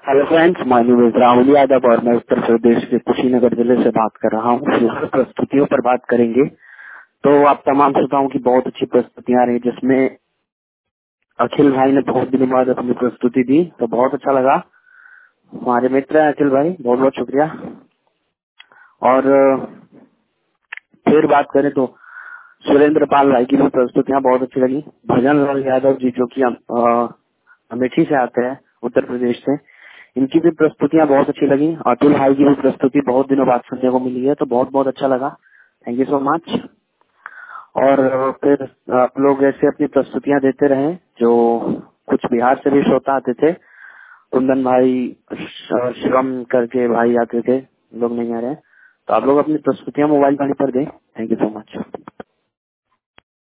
Hello friends, my name is Rahul Yadav और मैं उत्तर प्रदेश के कुशीनगर जिले से बात कर रहा हूँ। फिलहाल प्रस्तुतियों पर बात करेंगे तो आप तमाम श्रोताओं की बहुत अच्छी प्रस्तुतियां आ रही है, जिसमें अखिल भाई ने बहुत दिनों बाद अपनी प्रस्तुति दी तो बहुत अच्छा लगा। हमारे मित्र हैं अखिल भाई, बहुत बहुत शुक्रिया। और फिर बात करें तो सुरेंद्र पाल भाई की भी प्रस्तुतियां बहुत अच्छी लगी। भजन लाल यादव जी जो की अमेठी से आते हैं, उत्तर प्रदेश से, इनकी भी प्रस्तुतियां बहुत अच्छी लगी। अतुल भाई की भी प्रस्तुति बहुत दिनों बाद सुनने को मिली है तो बहुत बहुत अच्छा लगा। Thank you so much. और फिर आप लोग ऐसे अपनी प्रस्तुतियां देते रहे। जो कुछ बिहार से भी श्रोता आते थे, कुंदन भाई, शिवम करके भाई आते थे, लोग नहीं आ रहे हैं, तो आप लोग अपनी प्रस्तुतियां मोबाइल वाली पर दें। Thank you so much.